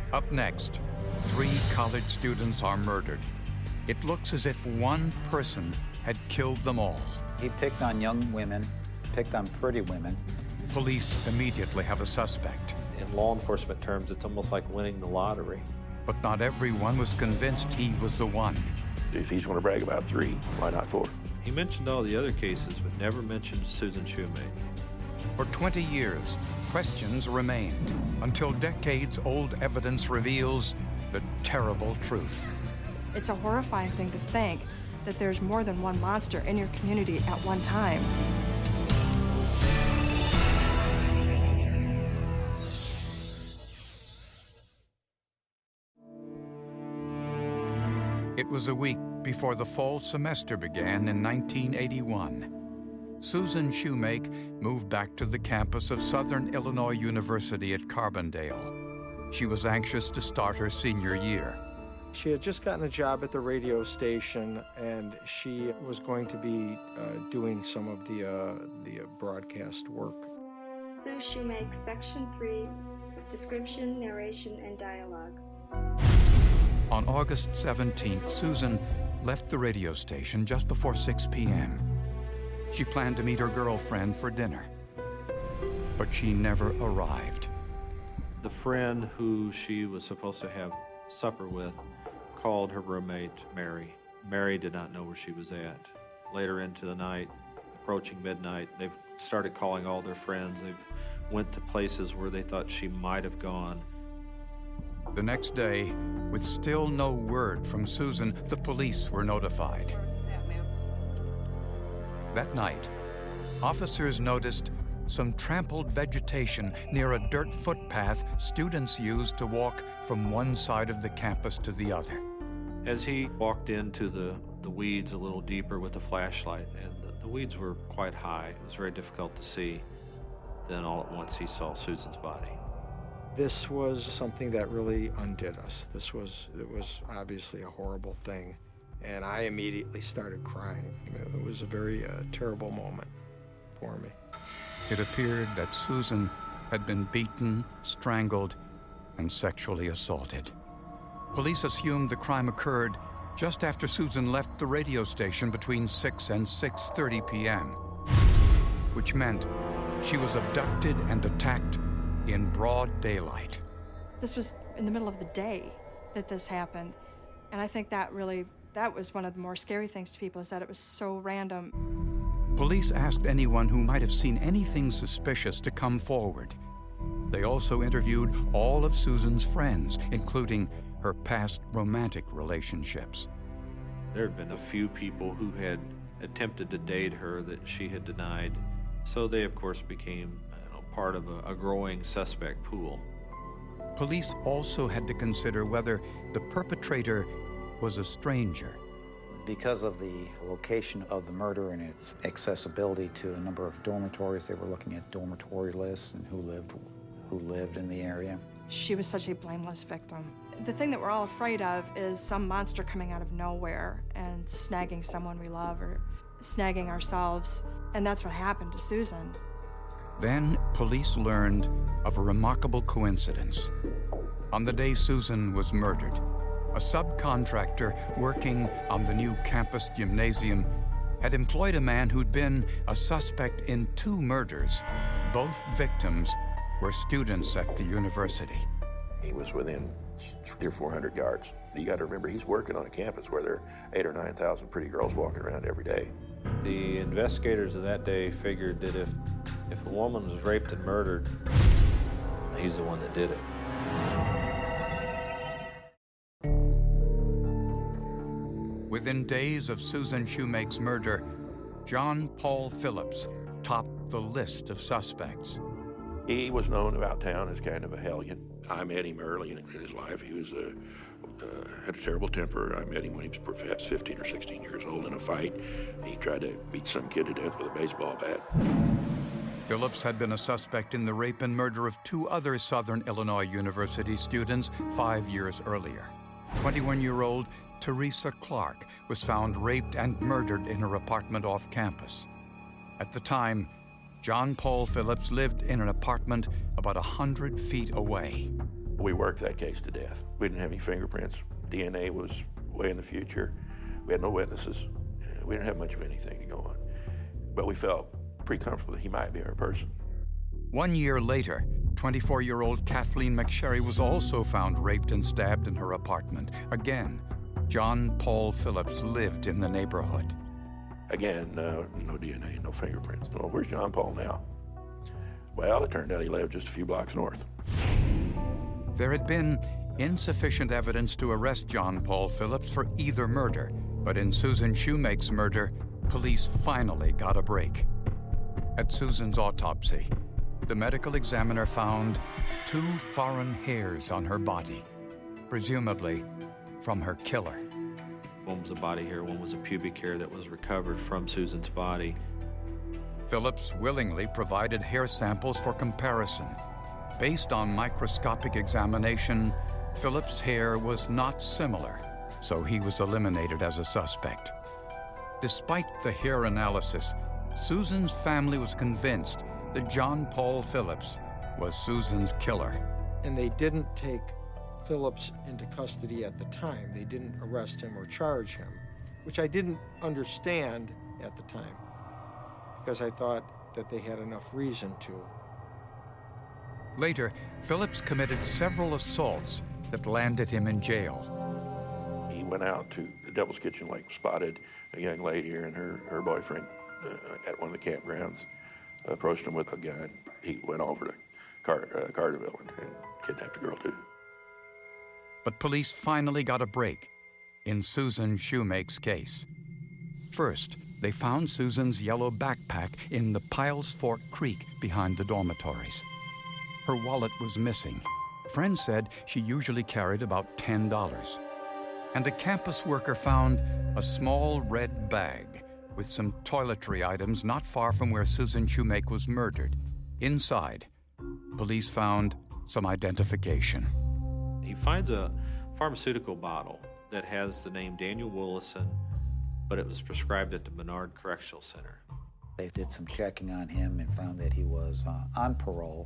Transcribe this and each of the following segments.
Up next, 3 college students are murdered. It looks as if one person had killed them all. He picked on young women, picked on pretty women. Police immediately have a suspect. In law enforcement terms, it's almost like winning the lottery. But not everyone was convinced he was the one. If he's going to brag about 3, why not 4? He mentioned all the other cases, but never mentioned Susan Shoemake. For 20 years, questions remained until decades-old evidence reveals the terrible truth. It's a horrifying thing to think that there's more than one monster in your community at one time. It was a week before the fall semester began in 1981. Susan Shoemake moved back to the campus of Southern Illinois University at Carbondale. She was anxious to start her senior year. She had just gotten a job at the radio station, and she was going to be doing some of the broadcast work. Sue Shoemake, Section 3, Description, Narration, and Dialogue. On August 17th, Susan left the radio station just before 6 p.m. She planned to meet her girlfriend for dinner, but she never arrived. The friend who she was supposed to have supper with called her roommate, Mary. Mary did not know where she was at. Later into the night, approaching midnight, they've started calling all their friends. They've went to places where they thought she might have gone. The next day, with still no word from Susan, the police were notified. That night, officers noticed some trampled vegetation near a dirt footpath students used to walk from one side of the campus to the other. As he walked into the weeds a little deeper with a flashlight, and the weeds were quite high, it was very difficult to see, then all at once he saw Susan's body. This was something that really undid us. It was obviously a horrible thing, and I immediately started crying. It was a very terrible moment for me. It appeared that Susan had been beaten, strangled, and sexually assaulted. Police assumed the crime occurred just after Susan left the radio station between 6 and 6:30 p.m., which meant she was abducted and attacked in broad daylight. This was in the middle of the day that this happened, and I think that was one of the more scary things to people, is that it was so random. Police asked anyone who might have seen anything suspicious to come forward. They also interviewed all of Susan's friends, including her past romantic relationships. There had been a few people who had attempted to date her that she had denied, so they, of course, became part of a growing suspect pool. Police also had to consider whether the perpetrator was a stranger. Because of the location of the murder and its accessibility to a number of dormitories, they were looking at dormitory lists and who lived in the area. She was such a blameless victim. The thing that we're all afraid of is some monster coming out of nowhere and snagging someone we love or snagging ourselves, and that's what happened to Susan. Then police learned of a remarkable coincidence. On the day Susan was murdered, a subcontractor working on the new campus gymnasium had employed a man who'd been a suspect in 2 murders. Both victims were students at the university. He was within 300 or 400 yards. You got to remember, he's working on a campus where there are 8,000 or 9,000 pretty girls walking around every day. The investigators of that day figured that if a woman was raped and murdered, he's the one that did it. Within days of Susan Shoemake's murder, John Paul Phillips topped the list of suspects. He was known about town as kind of a hellion. I met him early in his life. He was had a terrible temper. I met him when he was perhaps 15 or 16 years old in a fight. He tried to beat some kid to death with a baseball bat. Phillips had been a suspect in the rape and murder of 2 other Southern Illinois University students 5 years earlier. 21-year-old Teresa Clark was found raped and murdered in her apartment off campus. At the time, John Paul Phillips lived in an apartment about 100 feet away. We worked that case to death. We didn't have any fingerprints. DNA was way in the future. We had no witnesses. We didn't have much of anything to go on. But we felt pretty comfortable that he might be our person. 1 year later, 24-year-old Kathleen McSherry was also found raped and stabbed in her apartment. Again, John Paul Phillips lived in the neighborhood. Again, no DNA, no fingerprints. Well, where's John Paul now? Well, it turned out he lived just a few blocks north. There had been insufficient evidence to arrest John Paul Phillips for either murder, but in Susan Shoemake's murder, police finally got a break. At Susan's autopsy, the medical examiner found 2 foreign hairs on her body, presumably from her killer. One was a body hair, one was a pubic hair that was recovered from Susan's body. Phillips willingly provided hair samples for comparison. Based on microscopic examination, Phillips' hair was not similar, so he was eliminated as a suspect. Despite the hair analysis, Susan's family was convinced that John Paul Phillips was Susan's killer. And they didn't take Phillips into custody at the time. They didn't arrest him or charge him, which I didn't understand at the time, because I thought that they had enough reason to. Later, Phillips committed several assaults that landed him in jail. He went out to the Devil's Kitchen Lake, spotted a young lady and her boyfriend at one of the campgrounds, approached him with a gun. He went over to Carterville and kidnapped a girl too. But police finally got a break in Susan Shoemake's case. First, they found Susan's yellow backpack in the Piles Fork Creek behind the dormitories. Her wallet was missing. Friends said she usually carried about $10. And a campus worker found a small red bag with some toiletry items not far from where Susan Shoemake was murdered. Inside, police found some identification. He finds a pharmaceutical bottle that has the name Daniel Willison, but it was prescribed at the Menard Correctional Center. They did some checking on him and found that he was on parole,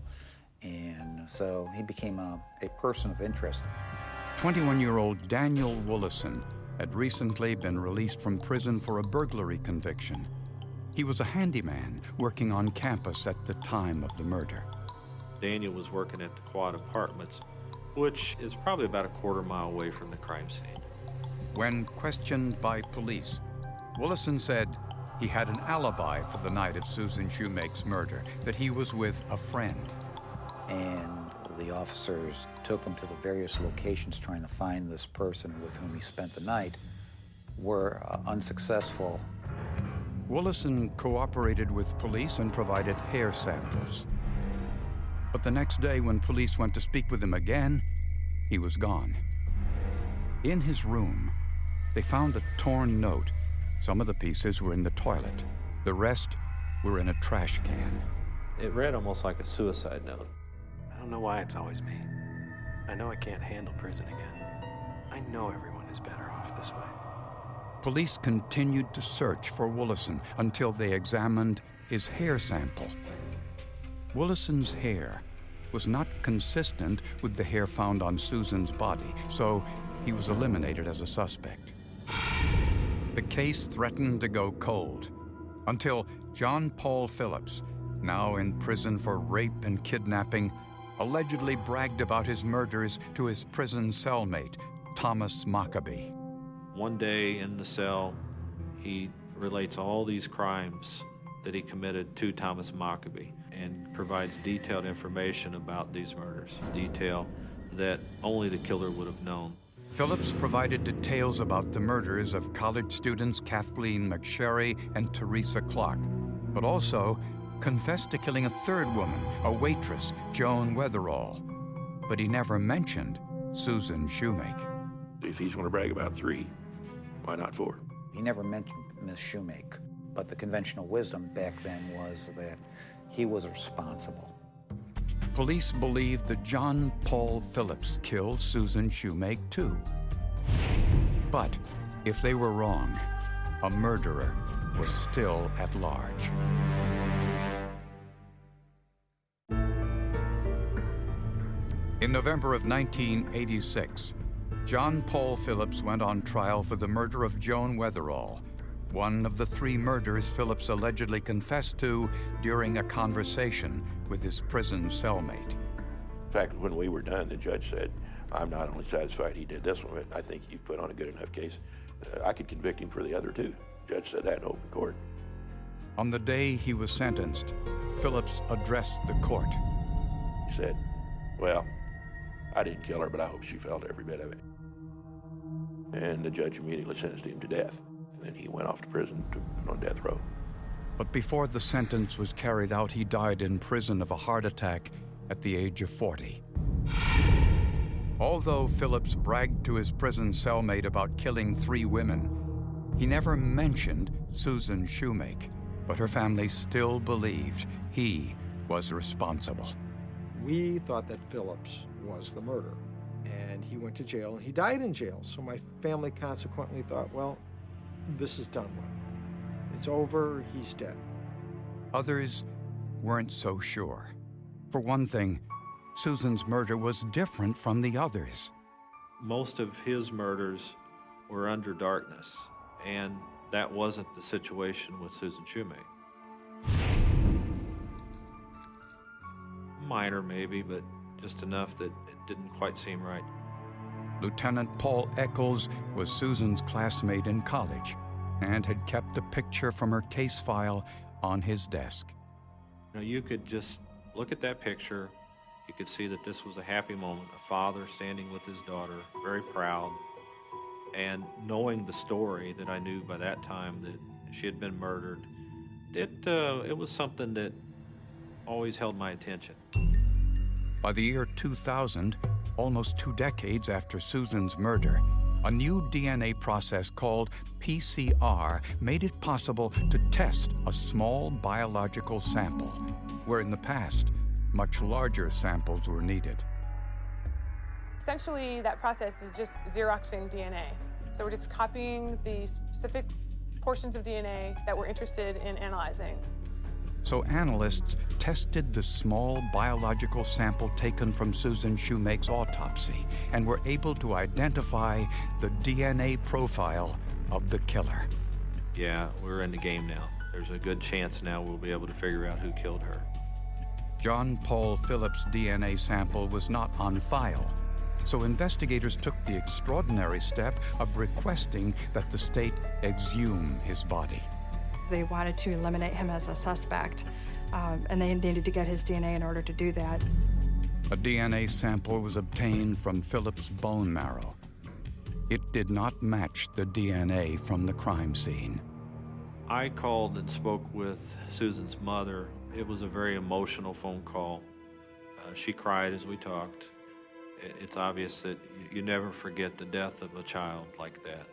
and so he became a person of interest. 21-year-old Daniel Willison had recently been released from prison for a burglary conviction. He was a handyman working on campus at the time of the murder. Daniel was working at the Quad Apartments, which is probably about a quarter-mile away from the crime scene. When questioned by police, Willison said he had an alibi for the night of Susan Shoemake's murder, that he was with a friend. And the officers took him to the various locations trying to find this person with whom he spent the night, were unsuccessful. Willison cooperated with police and provided hair samples. But the next day, when police went to speak with him again, he was gone. In his room, they found a torn note. Some of the pieces were in the toilet. The rest were in a trash can. It read almost like a suicide note. I don't know why it's always me. I know I can't handle prison again. I know everyone is better off this way. Police continued to search for Willison until they examined his hair sample. Willison's hair was not consistent with the hair found on Susan's body, so he was eliminated as a suspect. The case threatened to go cold until John Paul Phillips, now in prison for rape and kidnapping, allegedly bragged about his murders to his prison cellmate, Thomas Maccabee. One day in the cell, he relates all these crimes that he committed to Thomas Maccabee and provides detailed information about these murders, detail that only the killer would have known. Phillips provided details about the murders of college students Kathleen McSherry and Teresa Clark, but also confessed to killing a third woman, a waitress, Joan Weatherall. But he never mentioned Susan Shoemake. If he's going to brag about 3, why not 4? He never mentioned Miss Shoemake, but the conventional wisdom back then was that he was responsible. Police believed that John Paul Phillips killed Susan Shoemake too. But if they were wrong, a murderer was still at large. In November of 1986, John Paul Phillips went on trial for the murder of Joan Weatherall, one of the 3 murders Phillips allegedly confessed to during a conversation with his prison cellmate. In fact, when we were done, the judge said, I'm not only satisfied he did this one, but I think you put on a good enough case. I could convict him for the other 2. The judge said that in open court. On the day he was sentenced, Phillips addressed the court. He said, well, I didn't kill her, but I hope she felt every bit of it. And the judge immediately sentenced him to death. Then he went off to prison on death row. But before the sentence was carried out, he died in prison of a heart attack at the age of 40. Although Phillips bragged to his prison cellmate about killing 3 women, he never mentioned Susan Shoemake, but her family still believed he was responsible. We thought that Phillips was the murderer, and he went to jail, and he died in jail. So my family consequently thought, well, this is done with. It's over, he's dead. Others weren't so sure. For one thing, Susan's murder was different from the others. Most of his murders were under darkness, and that wasn't the situation with Susan Shoemake. Minor maybe, but just enough that it didn't quite seem right. Lieutenant Paul Eccles was Susan's classmate in college and had kept a picture from her case file on his desk. You could just look at that picture. You could see that this was a happy moment, a father standing with his daughter, very proud, and knowing the story that I knew by that time that she had been murdered, it was something that always held my attention. By the year 2000, almost 2 decades after Susan's murder, a new DNA process called PCR made it possible to test a small biological sample, where in the past, much larger samples were needed. Essentially, that process is just Xeroxing DNA. So we're just copying the specific portions of DNA that we're interested in analyzing. So analysts tested the small biological sample taken from Susan Shoemake's autopsy and were able to identify the DNA profile of the killer. Yeah, we're in the game now. There's a good chance now we'll be able to figure out who killed her. John Paul Phillips' DNA sample was not on file, so investigators took the extraordinary step of requesting that the state exhume his body. They wanted to eliminate him as a suspect, and they needed to get his DNA in order to do that. A DNA sample was obtained from Phillips' bone marrow. It did not match the DNA from the crime scene. I called and spoke with Susan's mother. It was a very emotional phone call. She cried as we talked. It's obvious that you never forget the death of a child like that.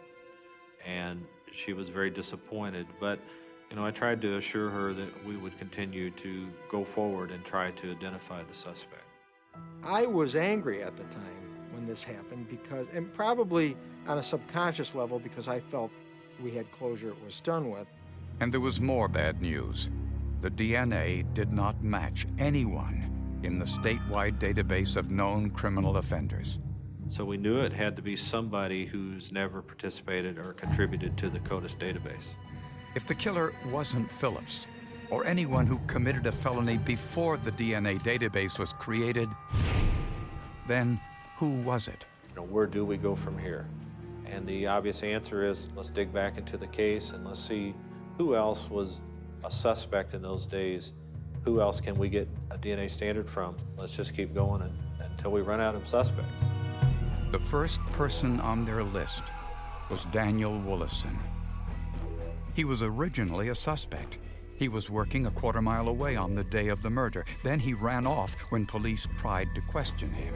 And she was very disappointed, but I tried to assure her that we would continue to go forward and try to identify the suspect. I was angry at the time when this happened and probably on a subconscious level because I felt we had closure, it was done with. And there was more bad news. The DNA did not match anyone in the statewide database of known criminal offenders. So we knew it had to be somebody who's never participated or contributed to the CODIS database. If the killer wasn't Phillips, or anyone who committed a felony before the DNA database was created, then who was it? Where do we go from here? And the obvious answer is, let's dig back into the case and let's see who else was a suspect in those days. Who else can we get a DNA standard from? Let's just keep going until we run out of suspects. The first person on their list was Daniel Woolison. He was originally a suspect. He was working a quarter-mile away on the day of the murder. Then he ran off when police tried to question him.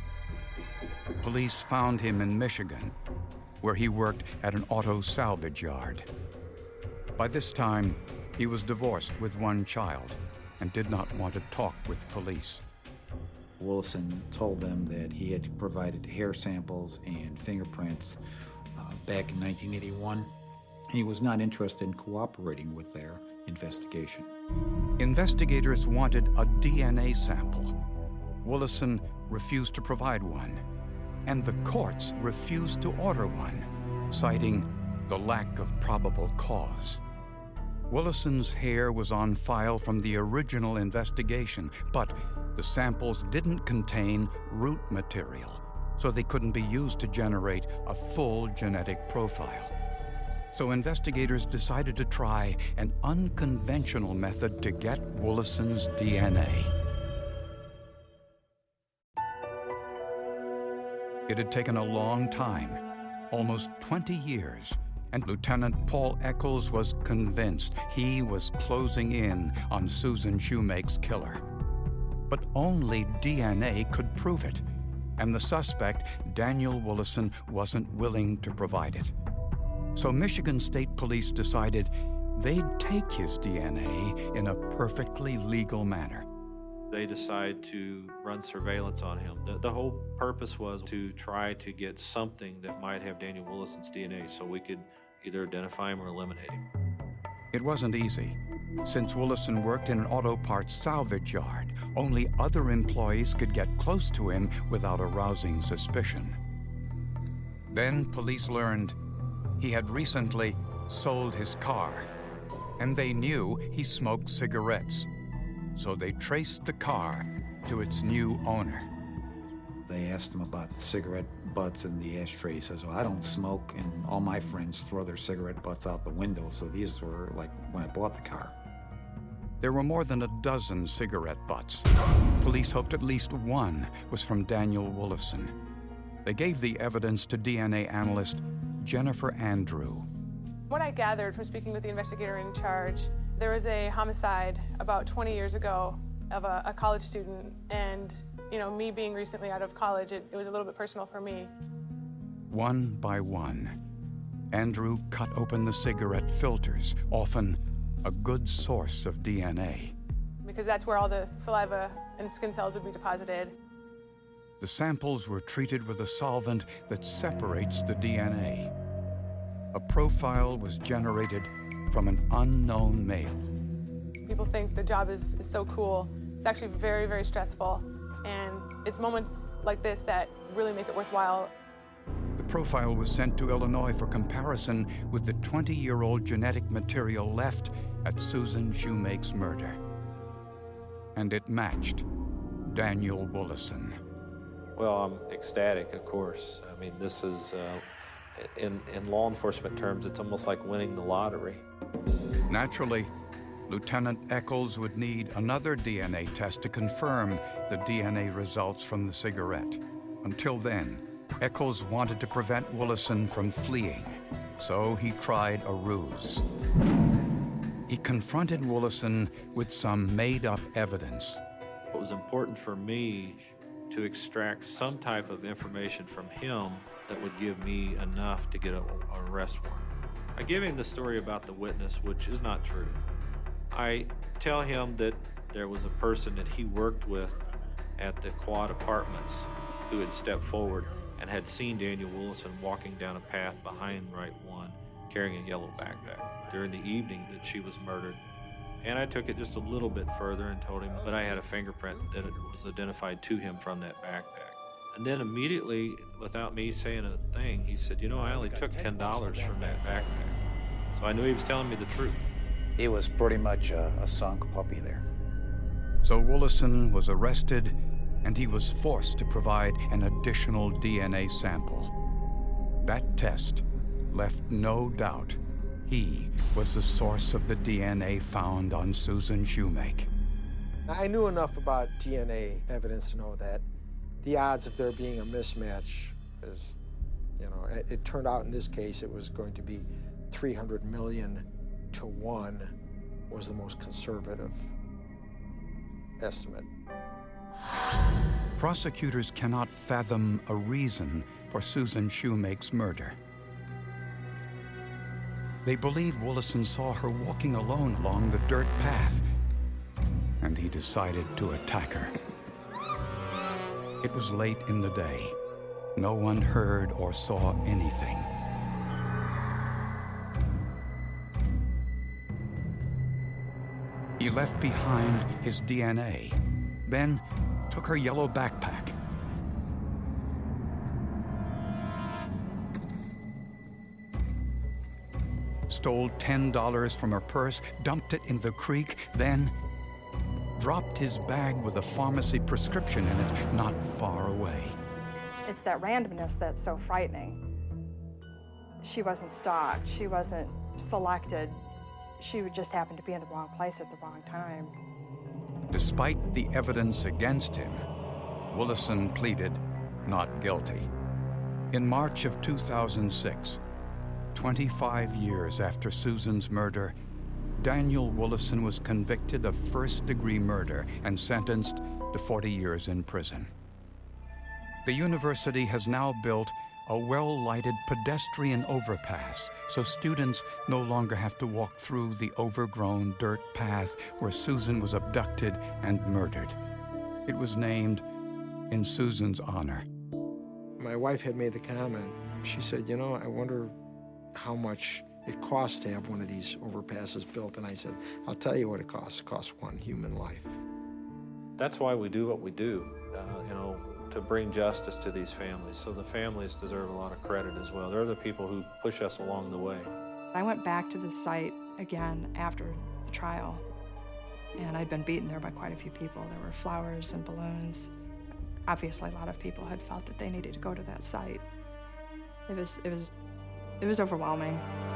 Police found him in Michigan, where he worked at an auto salvage yard. By this time, he was divorced with 1 child and did not want to talk with police. Woolison told them that he had provided hair samples and fingerprints back in 1981. He was not interested in cooperating with their investigation. Investigators wanted a DNA sample, Willison refused to provide one, and the courts refused to order one, citing the lack of probable cause. Willison's hair was on file from the original investigation, but the samples didn't contain root material, so they couldn't be used to generate a full genetic profile. So investigators decided to try an unconventional method to get Willison's DNA. It had taken a long time, almost 20 years, and Lieutenant Paul Eccles was convinced he was closing in on Susan Shoemake's killer. But only DNA could prove it, and the suspect, Daniel Willison, wasn't willing to provide it. So Michigan State Police decided they'd take his DNA in a perfectly legal manner. They decided to run surveillance on him. The whole purpose was to try to get something that might have Daniel Willison's DNA so we could either identify him or eliminate him. It wasn't easy. Since Willison worked in an auto parts salvage yard, only other employees could get close to him without arousing suspicion. Then police learned he had recently sold his car, and they knew he smoked cigarettes. So they traced the car to its new owner. They asked him about the cigarette butts in the ashtray. He says, well, I don't smoke, and all my friends throw their cigarette butts out the window, so these were like when I bought the car. There were more than a dozen cigarette butts. Police hoped at least one was from Daniel Willison. They gave the evidence to DNA analyst Jennifer Andrew. What I gathered from speaking with the investigator in charge, there was a homicide about 20 years ago of a college student, and me being recently out of college, it was a little bit personal for me. One by one, Andrew cut open the cigarette filters, often a good source of DNA. Because that's where all the saliva and skin cells would be deposited. The samples were treated with a solvent that separates the DNA. A profile was generated from an unknown male. People think the job is so cool. It's actually very, very stressful. And it's moments like this that really make it worthwhile. The profile was sent to Illinois for comparison with the 20-year-old genetic material left at Susan Shoemake's murder. And it matched Daniel Willison. Well, I'm ecstatic, of course. I mean, this is, in law enforcement terms, it's almost like winning the lottery. Naturally, Lieutenant Eccles would need another DNA test to confirm the DNA results from the cigarette. Until then, Eccles wanted to prevent Willison from fleeing, so he tried a ruse. He confronted Willison with some made-up evidence. It was important for me to extract some type of information from him that would give me enough to get an arrest warrant. I give him the story about the witness, which is not true. I tell him that there was a person that he worked with at the Quad Apartments who had stepped forward and had seen Daniel Willison walking down a path behind Right One, carrying a yellow backpack during the evening that she was murdered. And I took it just a little bit further and told him that I had a fingerprint that it was identified to him from that backpack. And then immediately, without me saying a thing, he said, I only took $10 from that backpack. So I knew he was telling me the truth. He was pretty much a sunk puppy there. So Willison was arrested, and he was forced to provide an additional DNA sample. That test left no doubt he was the source of the DNA found on Susan Shoemake. I knew enough about DNA evidence to know that the odds of there being a mismatch is, it turned out in this case it was going to be 300 million to 1 was the most conservative estimate. Prosecutors cannot fathom a reason for Susan Shoemake's murder. They believe Willison saw her walking alone along the dirt path, and he decided to attack her. It was late in the day. No one heard or saw anything. He left behind his DNA. Then took her yellow backpack. Stole $10 from her purse, dumped it in the creek, then dropped his bag with a pharmacy prescription in it not far away. It's that randomness that's so frightening. She wasn't stalked, she wasn't selected. She would just happen to be in the wrong place at the wrong time. Despite the evidence against him, Willison pleaded not guilty. In March of 2006, 25 years after Susan's murder, Daniel Willison was convicted of first-degree murder and sentenced to 40 years in prison. The university has now built a well-lighted pedestrian overpass so students no longer have to walk through the overgrown dirt path where Susan was abducted and murdered. It was named in Susan's honor. My wife had made the comment. She said, you know, I wonder how much it costs to have one of these overpasses built. And I said, I'll tell you what it costs. It costs one human life. That's why we do what we do, to bring justice to these families. So the families deserve a lot of credit as well. They're the people who push us along the way. I went back to the site again after the trial, and I'd been beaten there by quite a few people. There were flowers and balloons. Obviously, a lot of people had felt that they needed to go to that site. It was overwhelming.